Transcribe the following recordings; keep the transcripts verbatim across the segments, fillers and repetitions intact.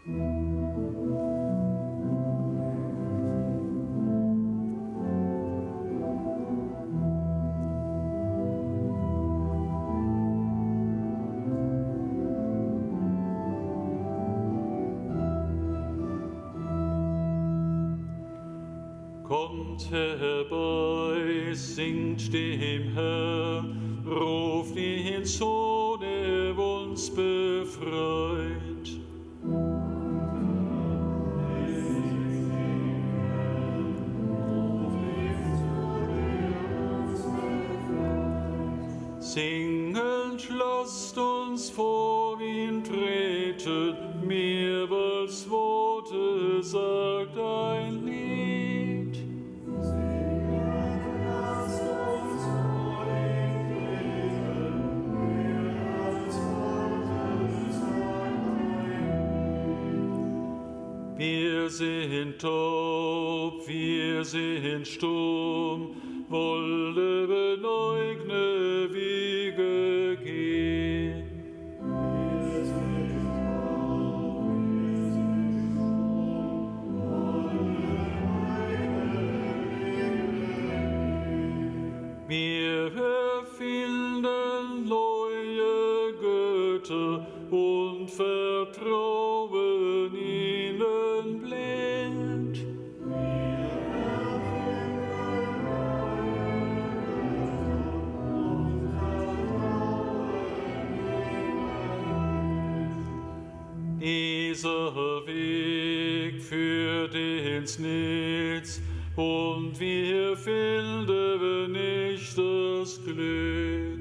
Kommt herbei, singt dem Herrn, ruft ihn zu, der uns befreit. Singend lasst uns vor ihn treten, mehrmals Worte sagt ein Lied. Wir sind taub, wir sind stumm, wollen beneugne Wege gehen. Wir sind taub, wir sind stumm, wollen beneugne Wege gehen. Wir erfinden neue Götter und vertrauen ihnen blind. Wir erfinden neue Götter und vertrauen ihnen blind. Dieser Weg führt ins Nichts, und wir finden nicht das Glück.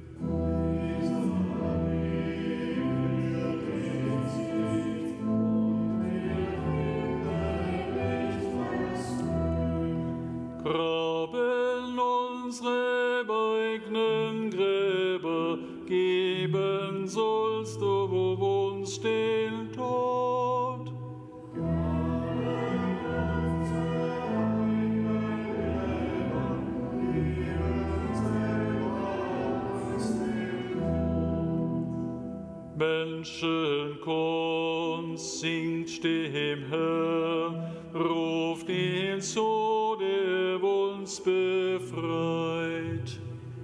Graben unsere eigenen Gräber, geben sollst du uns den Tod. Graben unsere eigenen Gräber, geben selber uns den Tod. Menschenkunst singt dem Herrn, ruft ihn zu, der uns befreit.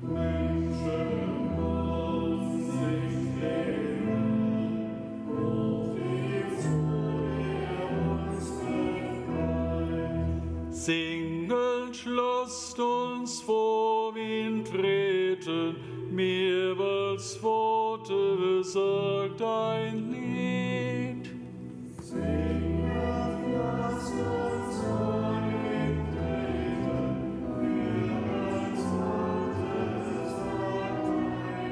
Menschenkunst singt dem Herrn, ruft ihn zu, der uns befreit. Singend lasst uns vor ihn treten, mehrmals Worte sagt ein Lied. Singend lasst uns vor ihn treten, mehrmals Worte sagt ein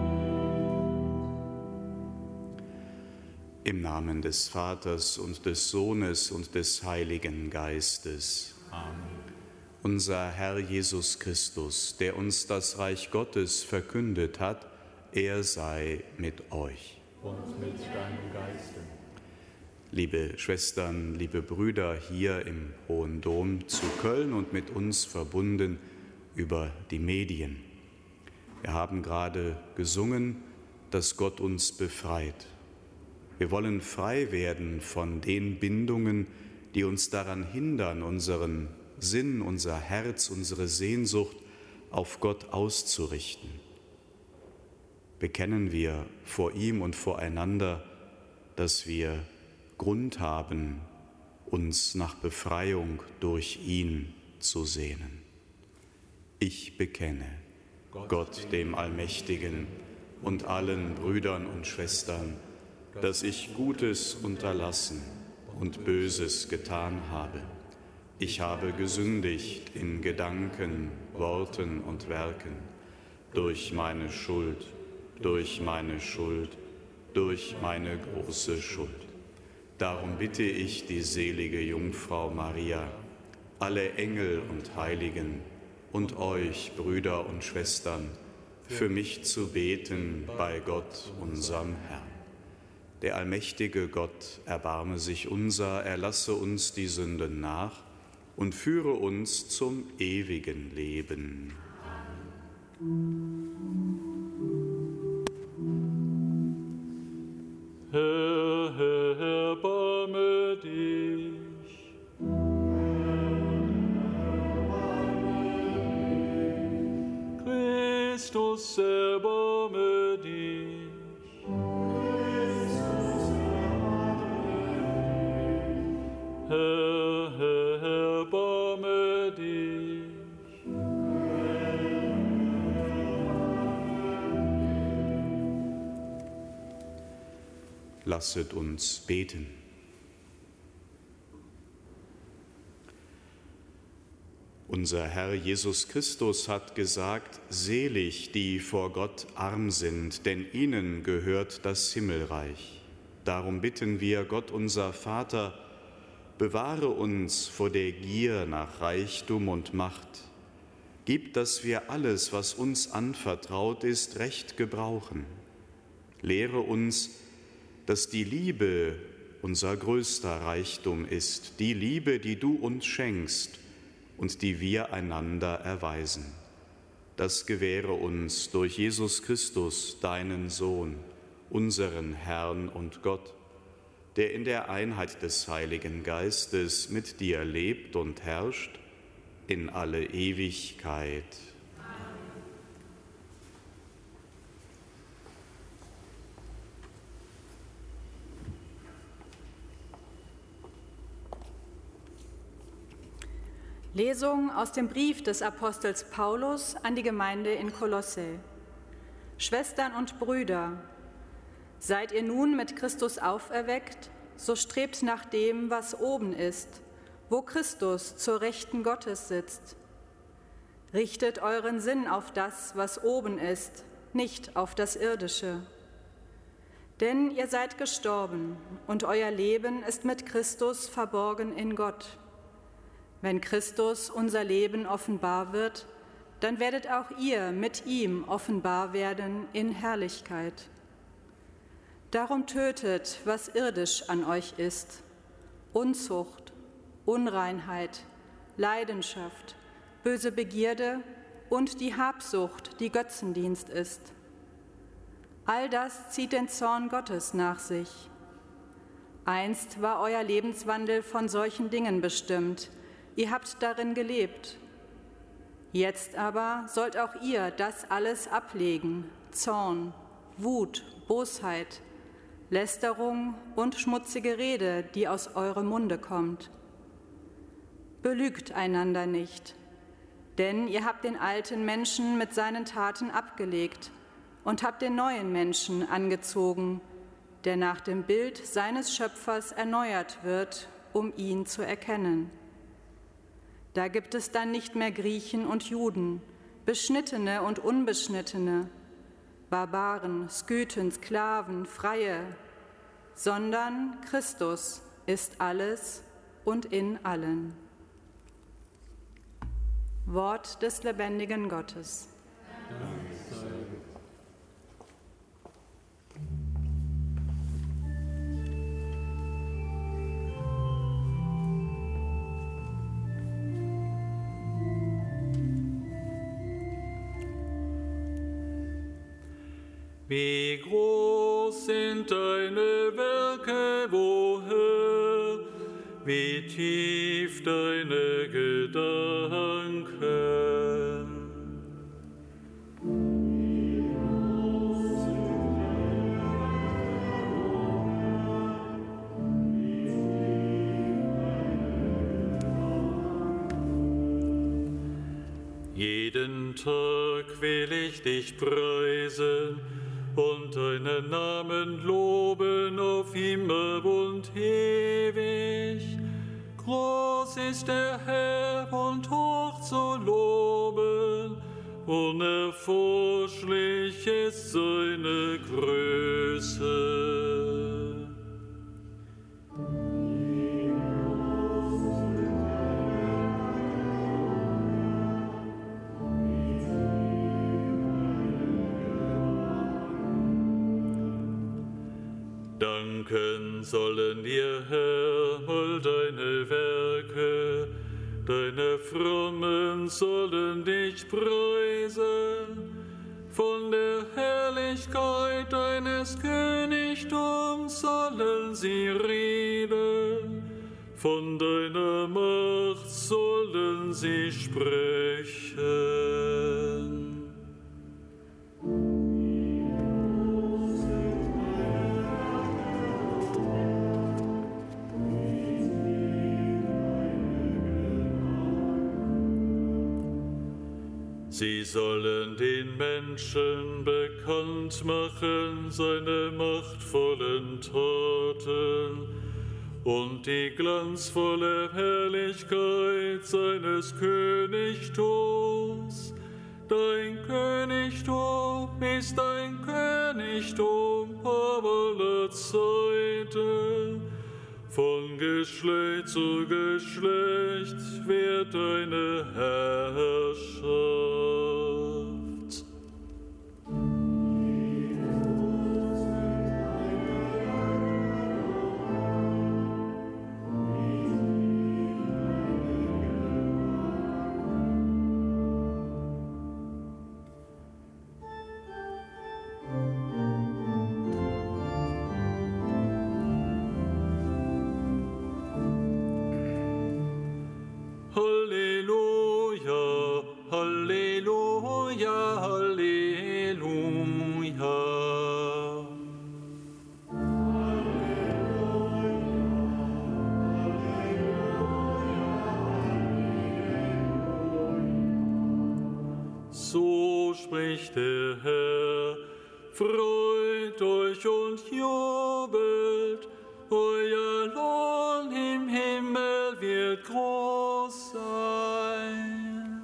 Lied. Im Namen des Vaters und des Sohnes und des Heiligen Geistes. Amen. Unser Herr Jesus Christus, der uns das Reich Gottes verkündet hat, er sei mit euch. Und mit deinem Geiste. Liebe Schwestern, liebe Brüder hier im Hohen Dom zu Köln und mit uns verbunden über die Medien. Wir haben gerade gesungen, dass Gott uns befreit. Wir wollen frei werden von den Bindungen, die uns daran hindern, unseren Sinn, unser Herz, unsere Sehnsucht auf Gott auszurichten. Bekennen wir vor ihm und voreinander, dass wir Grund haben, uns nach Befreiung durch ihn zu sehnen. Ich bekenne Gott, dem Allmächtigen, und allen Brüdern und Schwestern, dass ich Gutes unterlassen und Böses getan habe. Ich habe gesündigt in Gedanken, Worten und Werken, durch meine Schuld, durch meine Schuld, durch meine große Schuld. Darum bitte ich die selige Jungfrau Maria, alle Engel und Heiligen und euch, Brüder und Schwestern, für mich zu beten bei Gott, unserem Herrn. Der allmächtige Gott erbarme sich unser, erlasse uns die Sünden nach und führe uns zum ewigen Leben. Herr, herbei. erbarme dich. Christus, erbarme dich. Herr, Herr, erbarme dich. Lasset uns beten. Unser Herr Jesus Christus hat gesagt, selig, die vor Gott arm sind, denn ihnen gehört das Himmelreich. Darum bitten wir, Gott unser Vater, bewahre uns vor der Gier nach Reichtum und Macht. Gib, dass wir alles, was uns anvertraut ist, recht gebrauchen. Lehre uns, dass die Liebe unser größter Reichtum ist, die Liebe, die du uns schenkst und die wir einander erweisen. Das gewähre uns durch Jesus Christus, deinen Sohn, unseren Herrn und Gott, der in der Einheit des Heiligen Geistes mit dir lebt und herrscht in alle Ewigkeit. Lesung aus dem Brief des Apostels Paulus an die Gemeinde in Kolosse. Schwestern und Brüder, seid ihr nun mit Christus auferweckt, so strebt nach dem, was oben ist, wo Christus zur Rechten Gottes sitzt. Richtet euren Sinn auf das, was oben ist, nicht auf das Irdische. Denn ihr seid gestorben und euer Leben ist mit Christus verborgen in Gott. Wenn Christus unser Leben offenbar wird, dann werdet auch ihr mit ihm offenbar werden in Herrlichkeit. Darum tötet, was irdisch an euch ist: Unzucht, Unreinheit, Leidenschaft, böse Begierde und die Habsucht, die Götzendienst ist. All das zieht den Zorn Gottes nach sich. Einst war euer Lebenswandel von solchen Dingen bestimmt. Ihr habt darin gelebt. Jetzt aber sollt auch ihr das alles ablegen: Zorn, Wut, Bosheit, Lästerung und schmutzige Rede, die aus eurem Munde kommt. Belügt einander nicht, denn ihr habt den alten Menschen mit seinen Taten abgelegt und habt den neuen Menschen angezogen, der nach dem Bild seines Schöpfers erneuert wird, um ihn zu erkennen. Da gibt es dann nicht mehr Griechen und Juden, Beschnittene und Unbeschnittene, Barbaren, Skythen, Sklaven, Freie, sondern Christus ist alles und in allen. Wort des lebendigen Gottes. Wie groß sind deine Werke, o Herr, wie tief deine Gedanken. Jeden Tag will ich dich preisen und deinen Namen loben auf immer und ewig. Groß ist der Herr und hoch zu loben, unerforschlich ist seine Größe. Danken sollen dir, Herr, all deine Werke, deine Frommen sollen dich preisen. Von der Herrlichkeit deines Königtums sollen sie reden, von deiner Macht sollen sie sprechen. Sie sollen den Menschen bekannt machen seine machtvollen Taten und die glanzvolle Herrlichkeit seines Königtums. Dein Königtum ist ein Königtum aller Zeiten. Von Geschlecht zu Geschlecht wird deine Herrschaft. So spricht der Herr, freut euch und jubelt, euer Lohn im Himmel wird groß sein.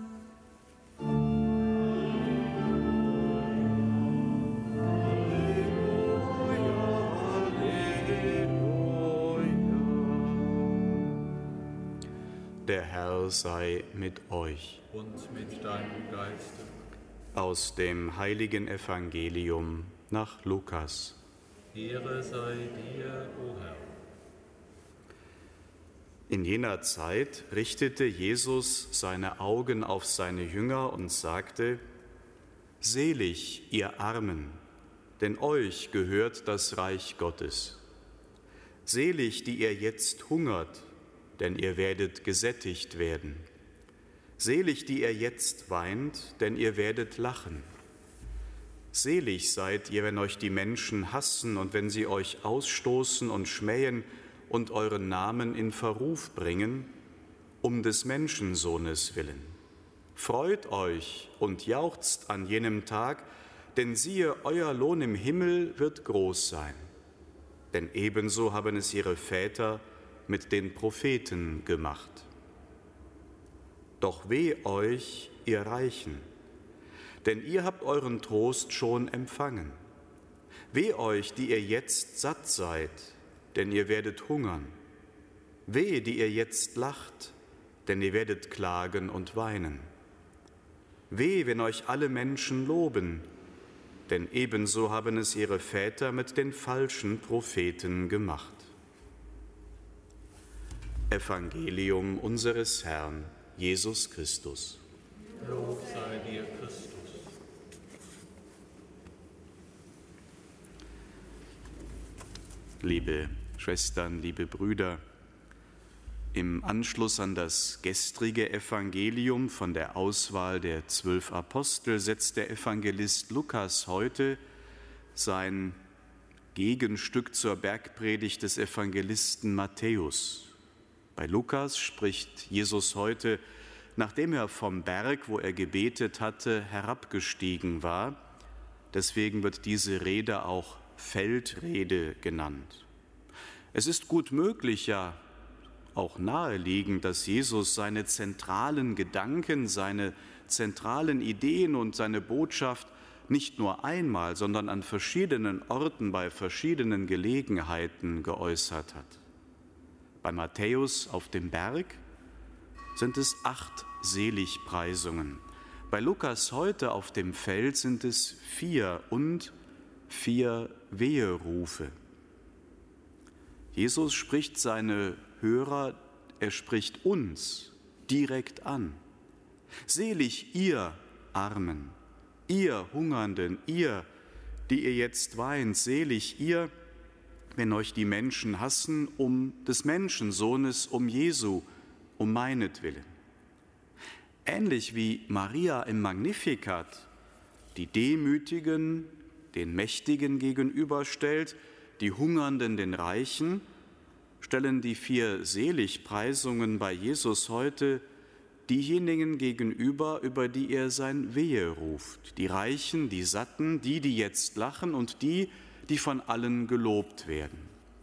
Der Herr sei mit euch. Und mit deinem Geiste. Aus dem heiligen Evangelium nach Lukas. Ehre sei dir, o Herr. In jener Zeit richtete Jesus seine Augen auf seine Jünger und sagte: Selig, ihr Armen, denn euch gehört das Reich Gottes. Selig, die ihr jetzt hungert, denn ihr werdet gesättigt werden. Selig, die ihr jetzt weint, denn ihr werdet lachen. Selig seid ihr, wenn euch die Menschen hassen und wenn sie euch ausstoßen und schmähen und euren Namen in Verruf bringen, um des Menschensohnes willen. Freut euch und jauchzt an jenem Tag, denn siehe, euer Lohn im Himmel wird groß sein. Denn ebenso haben es ihre Väter mit den Propheten gemacht. Doch weh euch, ihr Reichen, denn ihr habt euren Trost schon empfangen. Weh euch, die ihr jetzt satt seid, denn ihr werdet hungern. Weh, die ihr jetzt lacht, denn ihr werdet klagen und weinen. Weh, wenn euch alle Menschen loben, denn ebenso haben es ihre Väter mit den falschen Propheten gemacht. Evangelium unseres Herrn Jesus Christus. Lob sei dir, Christus. Liebe Schwestern, liebe Brüder, im Anschluss an das gestrige Evangelium von der Auswahl der zwölf Apostel setzt der Evangelist Lukas heute sein Gegenstück zur Bergpredigt des Evangelisten Matthäus. Bei Lukas spricht Jesus heute, nachdem er vom Berg, wo er gebetet hatte, herabgestiegen war. Deswegen wird diese Rede auch Feldrede genannt. Es ist gut möglich, ja auch naheliegend, dass Jesus seine zentralen Gedanken, seine zentralen Ideen und seine Botschaft nicht nur einmal, sondern an verschiedenen Orten bei verschiedenen Gelegenheiten geäußert hat. Bei Matthäus auf dem Berg sind es acht Seligpreisungen. Bei Lukas heute auf dem Feld sind es vier und vier Weherufe. Jesus spricht seine Hörer, er spricht uns direkt an. Selig ihr Armen, ihr Hungernden, ihr, die ihr jetzt weint, selig ihr, wenn euch die Menschen hassen, um des Menschensohnes, um Jesu, um meinetwillen. Ähnlich wie Maria im Magnificat die Demütigen den Mächtigen gegenüberstellt, die Hungernden den Reichen, stellen die vier Seligpreisungen bei Jesus heute diejenigen gegenüber, über die er sein Wehe ruft. Die Reichen, die Satten, die, die jetzt lachen und die, die von allen gelobt werden.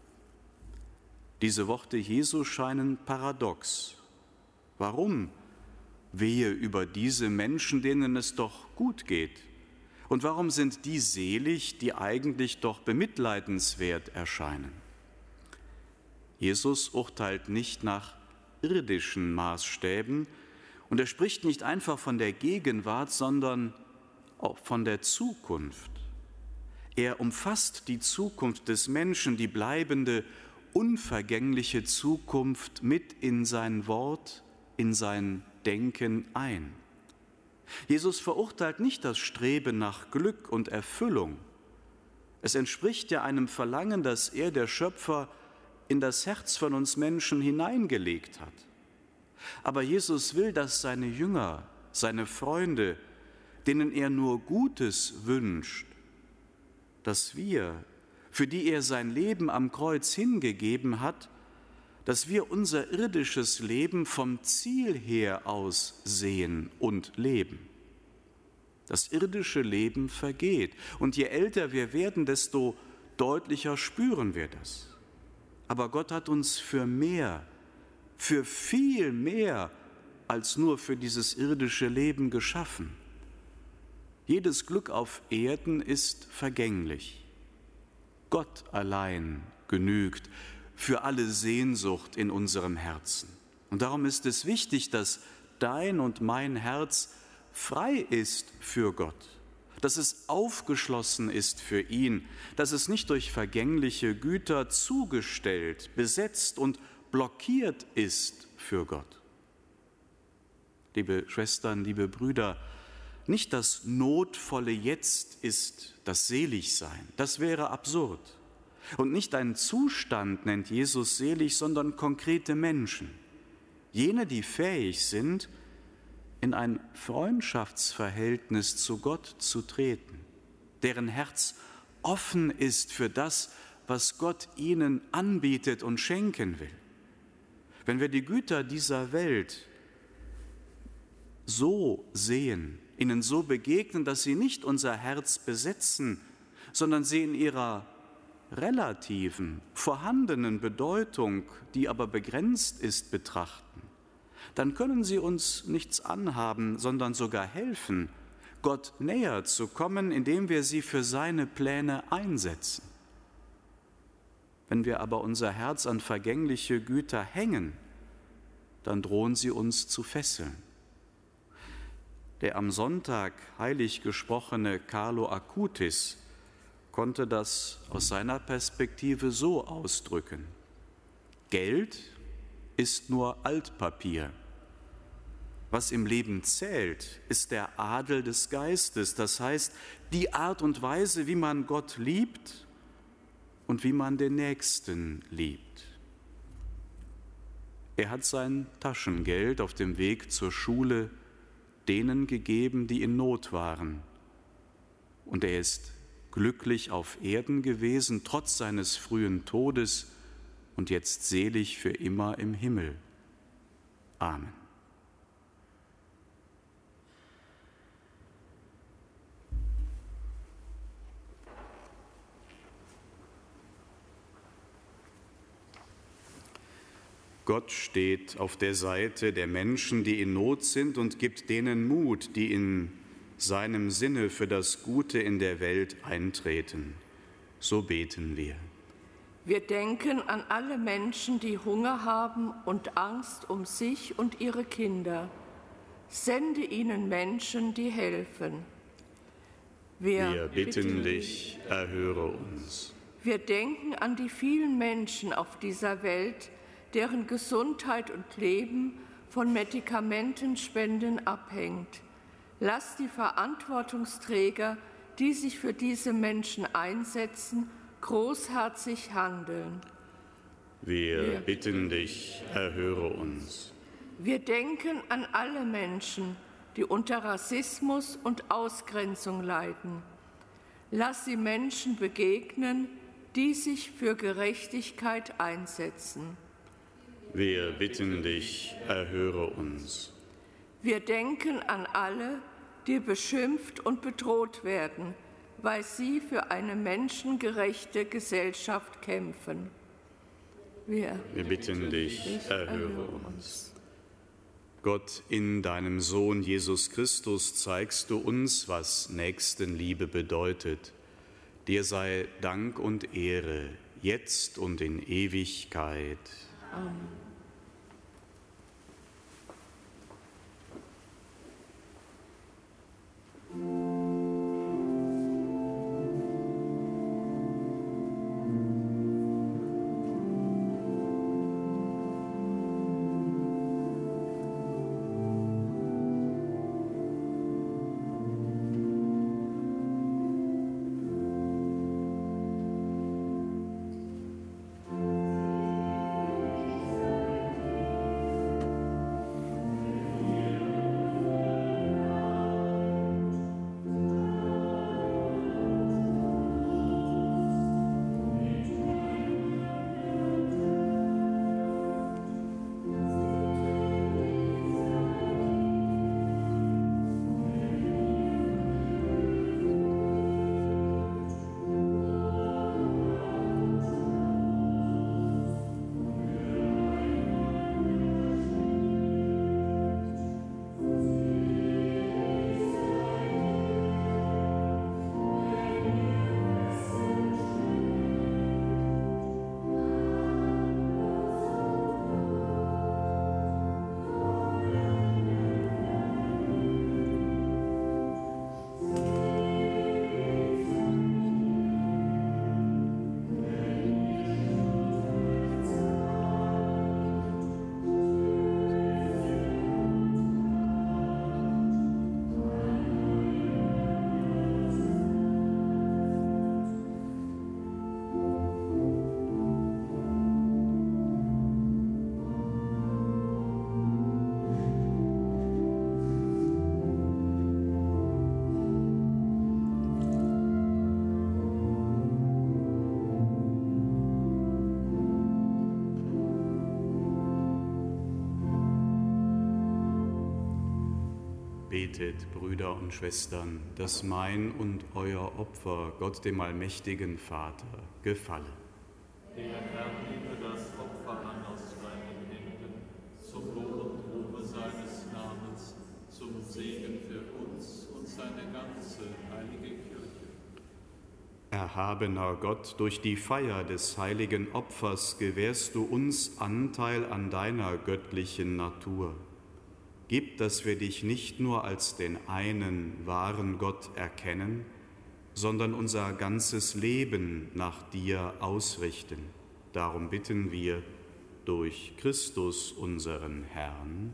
Diese Worte Jesu scheinen paradox. Warum Wehe über diese Menschen, denen es doch gut geht? Und warum sind die selig, die eigentlich doch bemitleidenswert erscheinen? Jesus urteilt nicht nach irdischen Maßstäben und er spricht nicht einfach von der Gegenwart, sondern auch von der Zukunft. Er umfasst die Zukunft des Menschen, die bleibende, unvergängliche Zukunft mit in sein Wort, in sein Denken ein. Jesus verurteilt nicht das Streben nach Glück und Erfüllung. Es entspricht ja einem Verlangen, das er, der Schöpfer, in das Herz von uns Menschen hineingelegt hat. Aber Jesus will, dass seine Jünger, seine Freunde, denen er nur Gutes wünscht, dass wir, für die er sein Leben am Kreuz hingegeben hat, dass wir unser irdisches Leben vom Ziel her aus sehen und leben. Das irdische Leben vergeht und je älter wir werden, desto deutlicher spüren wir das. Aber Gott hat uns für mehr, für viel mehr als nur für dieses irdische Leben geschaffen. Jedes Glück auf Erden ist vergänglich. Gott allein genügt für alle Sehnsucht in unserem Herzen. Und darum ist es wichtig, dass dein und mein Herz frei ist für Gott, dass es aufgeschlossen ist für ihn, dass es nicht durch vergängliche Güter zugestellt, besetzt und blockiert ist für Gott. Liebe Schwestern, liebe Brüder, nicht das notvolle Jetzt ist das Seligsein, das wäre absurd. Und nicht ein Zustand nennt Jesus selig, sondern konkrete Menschen. Jene, die fähig sind, in ein Freundschaftsverhältnis zu Gott zu treten, deren Herz offen ist für das, was Gott ihnen anbietet und schenken will. Wenn wir die Güter dieser Welt so sehen, ihnen so begegnen, dass sie nicht unser Herz besetzen, sondern sie in ihrer relativen, vorhandenen Bedeutung, die aber begrenzt ist, betrachten, dann können sie uns nichts anhaben, sondern sogar helfen, Gott näher zu kommen, indem wir sie für seine Pläne einsetzen. Wenn wir aber unser Herz an vergängliche Güter hängen, dann drohen sie uns zu fesseln. Der am Sonntag heilig gesprochene Carlo Acutis konnte das aus seiner Perspektive so ausdrücken: Geld ist nur Altpapier. Was im Leben zählt, ist der Adel des Geistes, das heißt die Art und Weise, wie man Gott liebt und wie man den Nächsten liebt. Er hat sein Taschengeld auf dem Weg zur Schule denen gegeben, die in Not waren. Und er ist glücklich auf Erden gewesen, trotz seines frühen Todes, und jetzt selig für immer im Himmel. Amen. Gott steht auf der Seite der Menschen, die in Not sind, und gibt denen Mut, die in seinem Sinne für das Gute in der Welt eintreten. So beten wir. Wir denken an alle Menschen, die Hunger haben und Angst um sich und ihre Kinder. Sende ihnen Menschen, die helfen. Wir, wir bitten, bitten dich, erhöre uns. Wir denken an die vielen Menschen auf dieser Welt, deren Gesundheit und Leben von Medikamentenspenden abhängt. Lass die Verantwortungsträger, die sich für diese Menschen einsetzen, großherzig handeln. Wir bitten dich, erhöre uns. Wir denken an alle Menschen, die unter Rassismus und Ausgrenzung leiden. Lass sie Menschen begegnen, die sich für Gerechtigkeit einsetzen. Wir bitten dich, erhöre uns. Wir denken an alle, die beschimpft und bedroht werden, weil sie für eine menschengerechte Gesellschaft kämpfen. Wir, Wir bitten dich, erhöre uns. Gott, in deinem Sohn Jesus Christus zeigst du uns, was Nächstenliebe bedeutet. Dir sei Dank und Ehre, jetzt und in Ewigkeit. Amen. Betet, Brüder und Schwestern, dass mein und euer Opfer Gott dem allmächtigen Vater gefalle. Der Herr nehme das Opfer an aus deinen Händen, zum Lob und Ruhme seines Namens, zum Segen für uns und seine ganze heilige Kirche. Erhabener Gott, durch die Feier des heiligen Opfers gewährst du uns Anteil an deiner göttlichen Natur. Gib, dass wir dich nicht nur als den einen wahren Gott erkennen, sondern unser ganzes Leben nach dir ausrichten. Darum bitten wir durch Christus, unseren Herrn.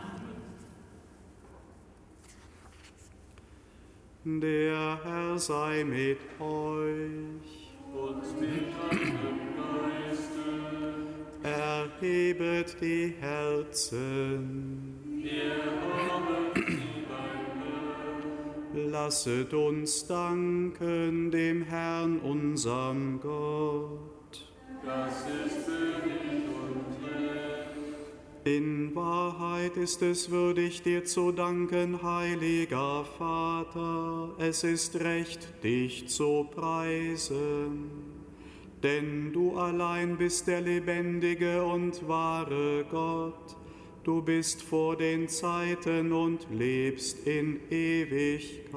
Amen. Der Herr sei mit euch. Und mit deinem Geiste. Erhebet die Herzen. Wir haben sie beim Herrn. Lasset uns danken dem Herrn, unserem Gott. Das ist würdig und recht. In Wahrheit ist es würdig, dir zu danken, heiliger Vater. Es ist recht, dich zu preisen. Denn du allein bist der lebendige und wahre Gott. Du bist vor den Zeiten und lebst in Ewigkeit.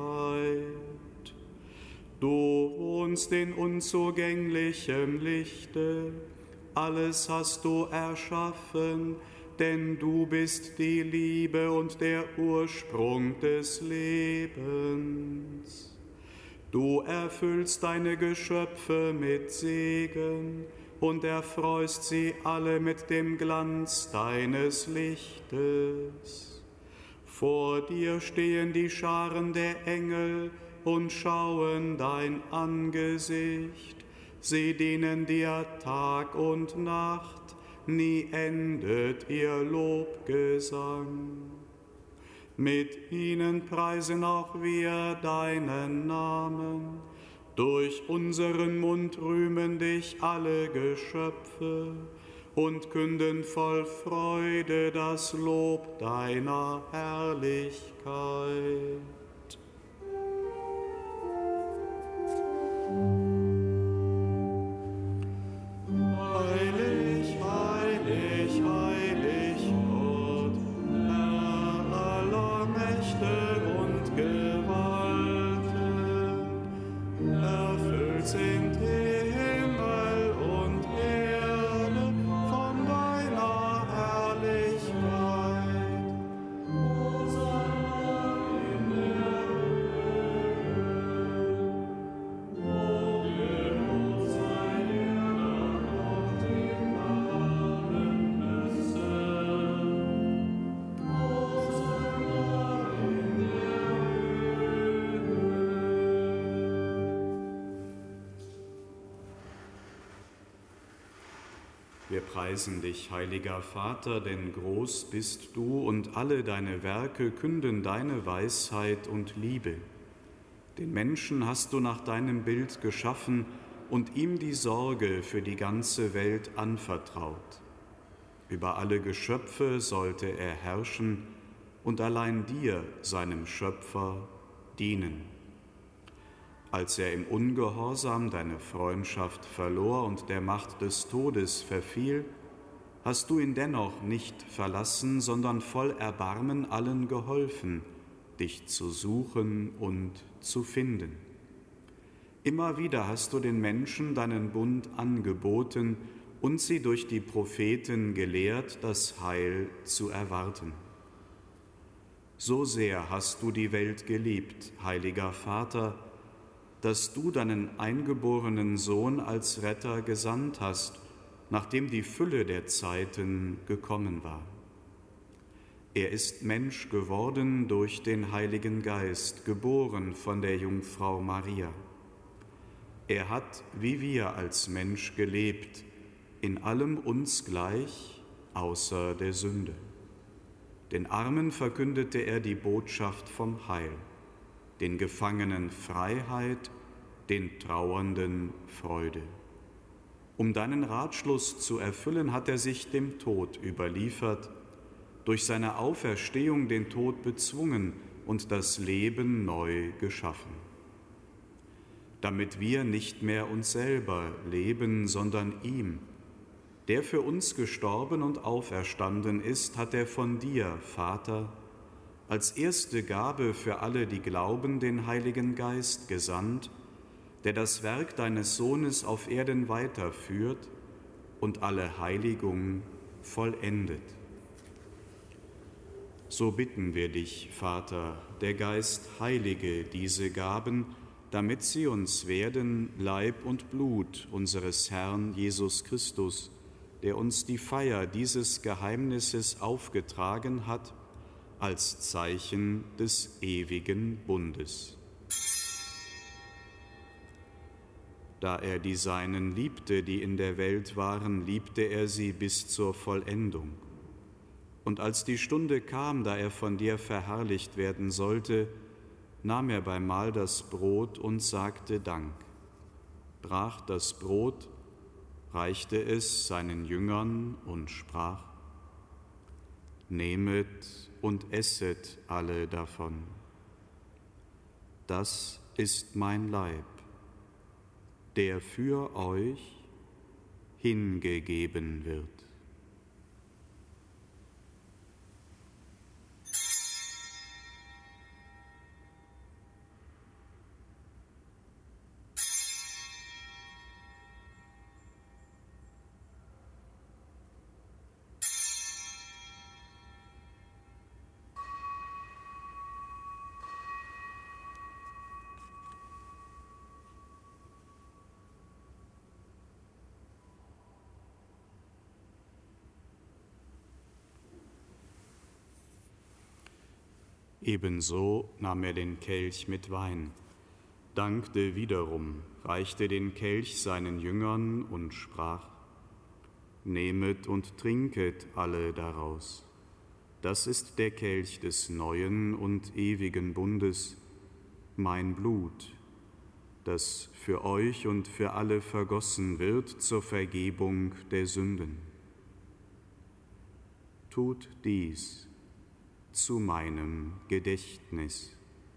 Du wohnst in unzugänglichem Lichte, alles hast du erschaffen, denn du bist die Liebe und der Ursprung des Lebens. Du erfüllst deine Geschöpfe mit Segen und erfreust sie alle mit dem Glanz deines Lichtes. Vor dir stehen die Scharen der Engel und schauen dein Angesicht. Sie dienen dir Tag und Nacht, nie endet ihr Lobgesang. Mit ihnen preisen auch wir deinen Namen. Durch unseren Mund rühmen dich alle Geschöpfe und künden voll Freude das Lob deiner Herrlichkeit. Heilig, heilig, heilig Gott, Herr aller Mächte und Gewalten, erfüllt sind Himmel und Erde von deiner Herrlichkeit. Hosanna in der Höhe. Gelobt sei der Gott im Namen des Herrn. Hosanna in der Wir preisen dich, heiliger Vater, denn groß bist du und alle deine Werke künden deine Weisheit und Liebe. Den Menschen hast du nach deinem Bild geschaffen und ihm die Sorge für die ganze Welt anvertraut. Über alle Geschöpfe sollte er herrschen und allein dir, seinem Schöpfer, dienen. Als er im Ungehorsam deine Freundschaft verlor und der Macht des Todes verfiel, hast du ihn dennoch nicht verlassen, sondern voll Erbarmen allen geholfen, dich zu suchen und zu finden. Immer wieder hast du den Menschen deinen Bund angeboten und sie durch die Propheten gelehrt, das Heil zu erwarten. So sehr hast du die Welt geliebt, heiliger Vater, dass du deinen eingeborenen Sohn als Retter gesandt hast, nachdem die Fülle der Zeiten gekommen war. Er ist Mensch geworden durch den Heiligen Geist, geboren von der Jungfrau Maria. Er hat, wie wir als Mensch gelebt, in allem uns gleich, außer der Sünde. Den Armen verkündete er die Botschaft vom Heil, den Gefangenen Freiheit, den Trauernden Freude. Um deinen Ratschluss zu erfüllen, hat er sich dem Tod überliefert, durch seine Auferstehung den Tod bezwungen und das Leben neu geschaffen. Damit wir nicht mehr uns selber leben, sondern ihm, der für uns gestorben und auferstanden ist, hat er von dir, Vater, als erste Gabe für alle, die glauben, den Heiligen Geist gesandt, der das Werk deines Sohnes auf Erden weiterführt und alle Heiligung vollendet. So bitten wir dich, Vater, der Geist heilige diese Gaben, damit sie uns werden Leib und Blut unseres Herrn Jesus Christus, der uns die Feier dieses Geheimnisses aufgetragen hat, als Zeichen des ewigen Bundes. Da er die Seinen liebte, die in der Welt waren, liebte er sie bis zur Vollendung. Und als die Stunde kam, da er von dir verherrlicht werden sollte, nahm er beim Mahl das Brot und sagte Dank, brach das Brot, reichte es seinen Jüngern und sprach: Nehmet und esset alle davon. Das ist mein Leib, der für euch hingegeben wird. Ebenso nahm er den Kelch mit Wein. dankte wiederum, reichte den Kelch seinen Jüngern und sprach: Nehmet und trinket alle daraus. Das ist der Kelch des neuen und ewigen Bundes, mein Blut, das für euch und für alle vergossen wird zur Vergebung der Sünden. Tut dies zu meinem Gedächtnis.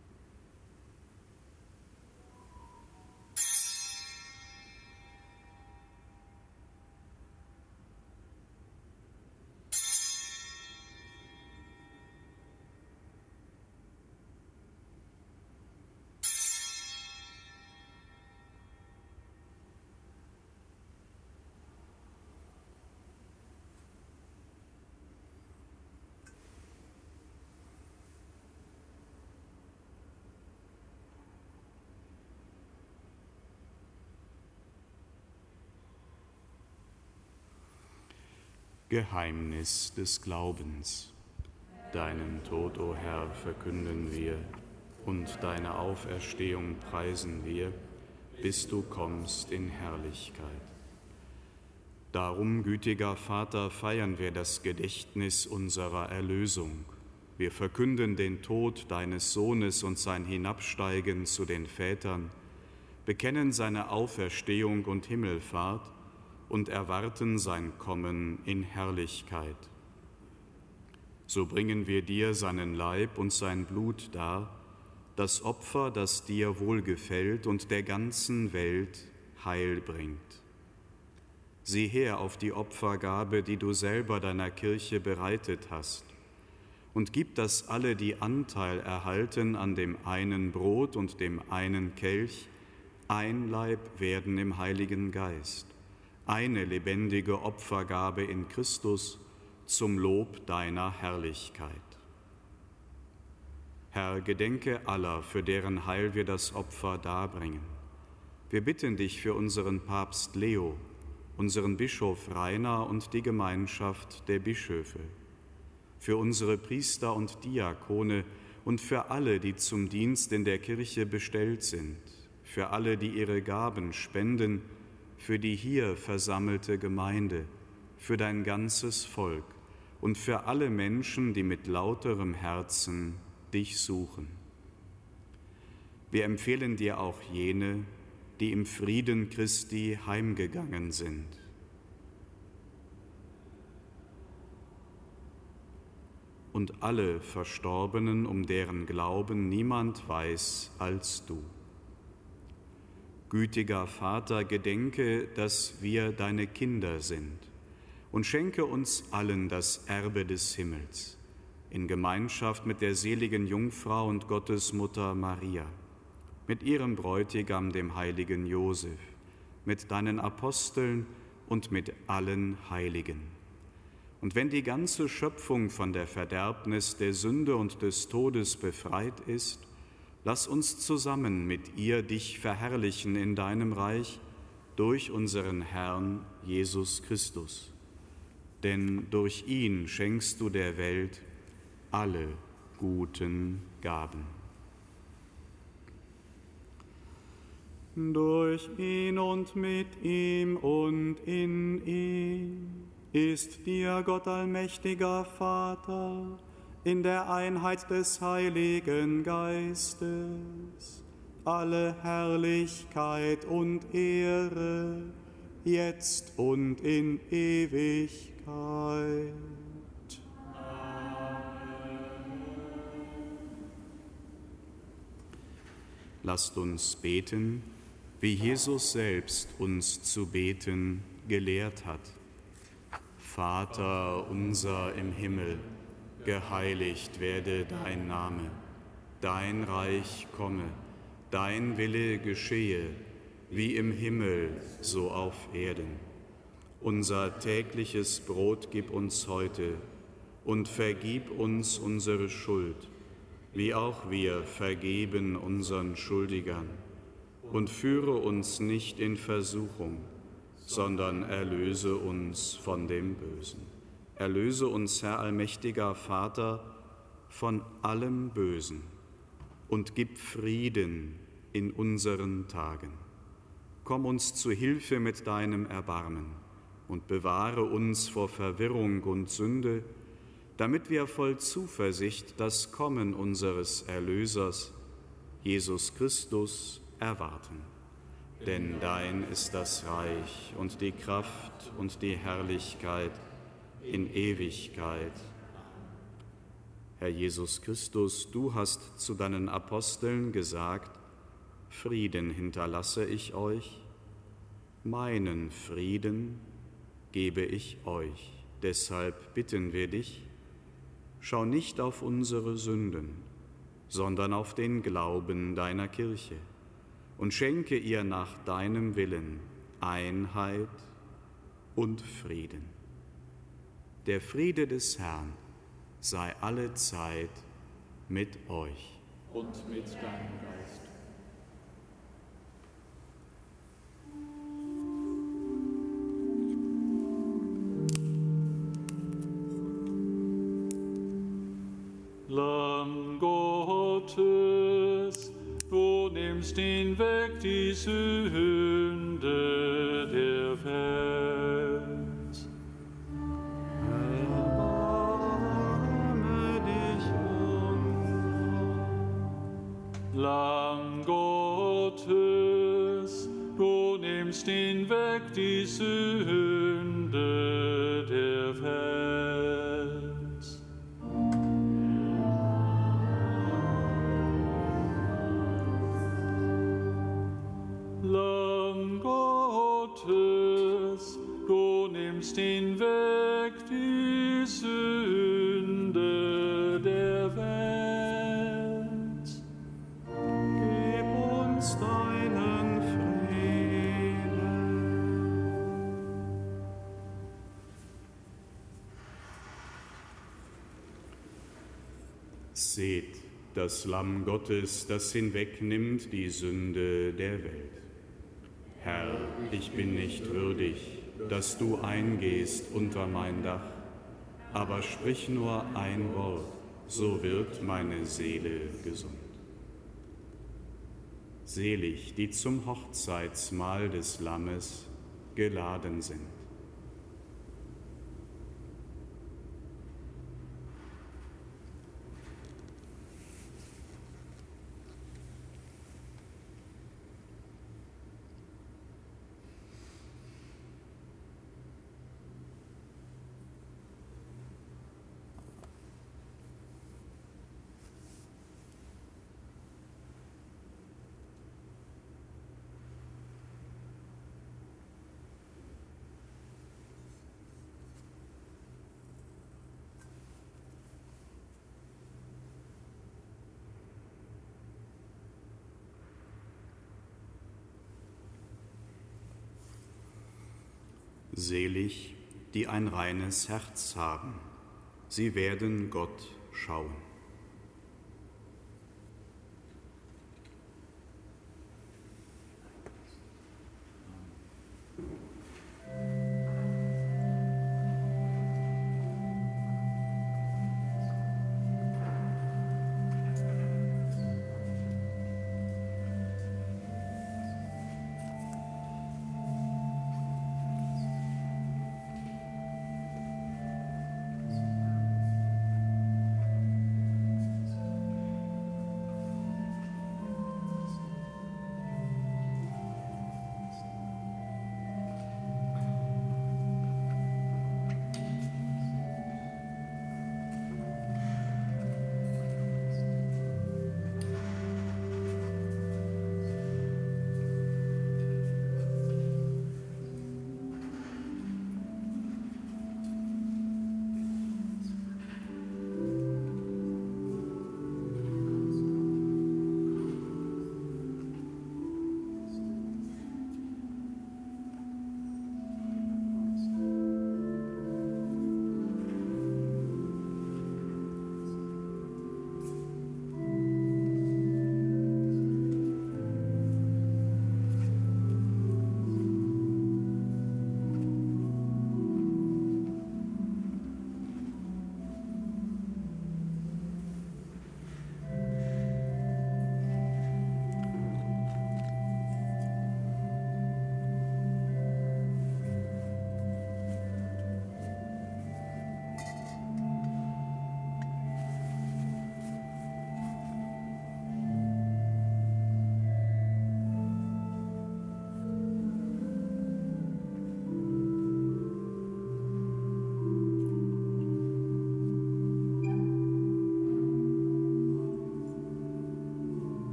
Geheimnis des Glaubens. Deinen Tod, o Herr, verkünden wir, und deine Auferstehung preisen wir, bis du kommst in Herrlichkeit. Darum, gütiger Vater, feiern wir das Gedächtnis unserer Erlösung. Wir verkünden den Tod deines Sohnes und sein Hinabsteigen zu den Vätern, bekennen seine Auferstehung und Himmelfahrt und erwarten sein Kommen in Herrlichkeit. So bringen wir dir seinen Leib und sein Blut dar, das Opfer, das dir wohlgefällt und der ganzen Welt Heil bringt. Sieh her auf die Opfergabe, die du selber deiner Kirche bereitet hast, und gib, dass alle, die Anteil erhalten an dem einen Brot und dem einen Kelch, ein Leib werden im Heiligen Geist, eine lebendige Opfergabe in Christus zum Lob deiner Herrlichkeit. Herr, gedenke aller, für deren Heil wir das Opfer darbringen. Wir bitten dich für unseren Papst Leo, unseren Bischof Rainer und die Gemeinschaft der Bischöfe, für unsere Priester und Diakone und für alle, die zum Dienst in der Kirche bestellt sind, für alle, die ihre Gaben spenden, für die hier versammelte Gemeinde, für dein ganzes Volk und für alle Menschen, die mit lauterem Herzen dich suchen. Wir empfehlen dir auch jene, die im Frieden Christi heimgegangen sind. Und alle Verstorbenen, um deren Glauben niemand weiß als du. Gütiger Vater, gedenke, dass wir deine Kinder sind und schenke uns allen das Erbe des Himmels, in Gemeinschaft mit der seligen Jungfrau und Gottesmutter Maria, mit ihrem Bräutigam, dem heiligen Josef, mit deinen Aposteln und mit allen Heiligen. Und wenn die ganze Schöpfung von der Verderbnis der Sünde und des Todes befreit ist, lass uns zusammen mit ihr dich verherrlichen in deinem Reich durch unseren Herrn Jesus Christus. Denn durch ihn schenkst du der Welt alle guten Gaben. Durch ihn und mit ihm und in ihm ist dir, Gott allmächtiger Vater, in der Einheit des Heiligen Geistes, alle Herrlichkeit und Ehre, jetzt und in Ewigkeit. Lasst uns beten, wie Jesus selbst uns zu beten gelehrt hat. Vater unser im Himmel, geheiligt werde dein Name, dein Reich komme, dein Wille geschehe, wie im Himmel, so auf Erden. Unser tägliches Brot gib uns heute und vergib uns unsere Schuld, wie auch wir vergeben unseren Schuldigern. Und führe uns nicht in Versuchung, sondern erlöse uns von dem Bösen. Erlöse uns, Herr allmächtiger Vater, von allem Bösen und gib Frieden in unseren Tagen. Komm uns zu Hilfe mit deinem Erbarmen und bewahre uns vor Verwirrung und Sünde, damit wir voll Zuversicht das Kommen unseres Erlösers, Jesus Christus, erwarten. Denn dein ist das Reich und die Kraft und die Herrlichkeit in Ewigkeit. Herr Jesus Christus, du hast zu deinen Aposteln gesagt, Frieden hinterlasse ich euch, meinen Frieden gebe ich euch. Deshalb bitten wir dich, schau nicht auf unsere Sünden, sondern auf den Glauben deiner Kirche und schenke ihr nach deinem Willen Einheit und Frieden. Der Friede des Herrn sei alle Zeit mit euch. Und mit deinem Geist. Lamm Gottes, du nimmst hinweg die Sünde der Welt. Erbarme dich unser. Lamm Gottes, du nimmst hinweg die Sünde der Welt. Lamm Gottes, du nimmst hinweg die Sünde der Welt. Gib uns deinen Frieden. Seht das Lamm Gottes, das hinwegnimmt die Sünde der Welt. Herr, ich bin nicht würdig, dass du eingehst unter mein Dach, aber sprich nur ein Wort, so wird meine Seele gesund. Selig, die zum Hochzeitsmahl des Lammes geladen sind. Selig, die ein reines Herz haben, sie werden Gott schauen.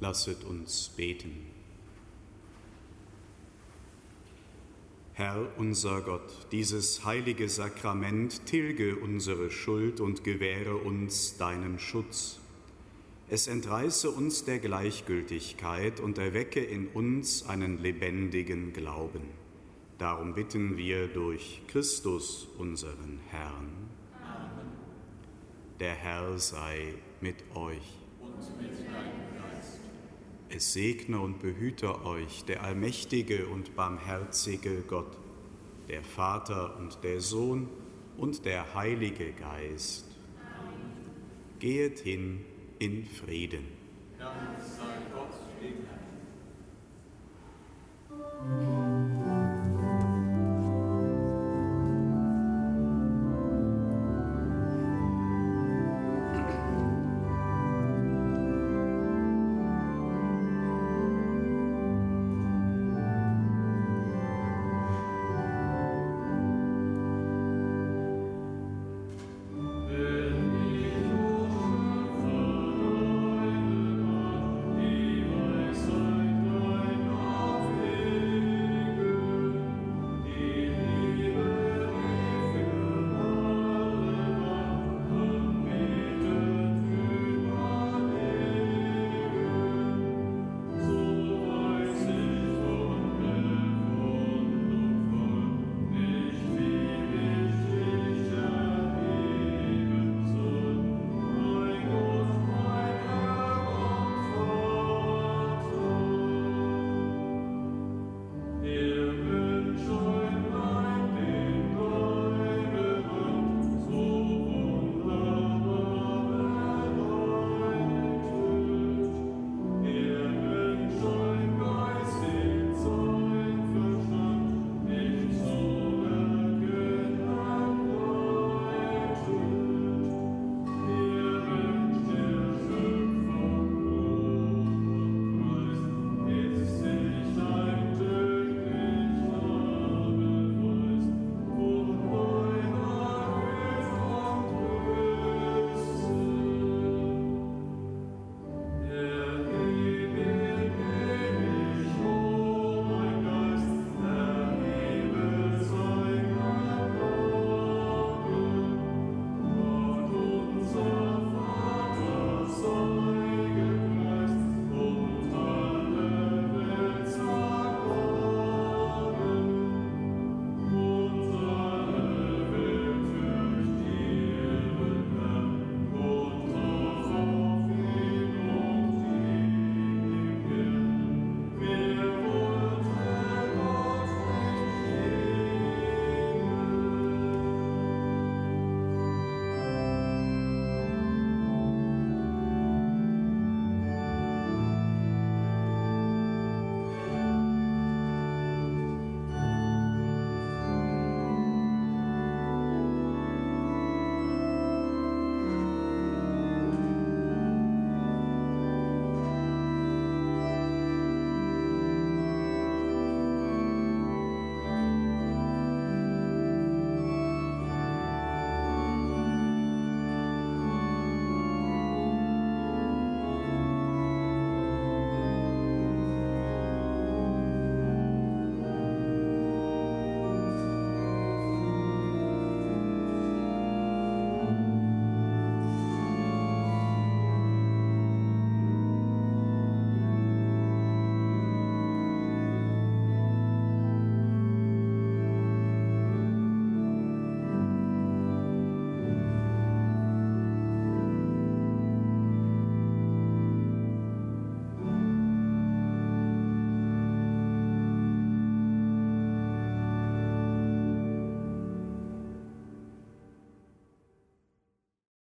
Lasset uns beten. Herr unser Gott, dieses heilige Sakrament tilge unsere Schuld und gewähre uns deinen Schutz. Es entreiße uns der Gleichgültigkeit und erwecke in uns einen lebendigen Glauben. Darum bitten wir durch Christus, unseren Herrn. Amen. Der Herr sei mit euch. Und mit deinem Geist. Es segne und behüte euch der allmächtige und barmherzige Gott, der Vater und der Sohn und der Heilige Geist. Amen. Gehet hin in Frieden. Dank sei Gott dem Herrn.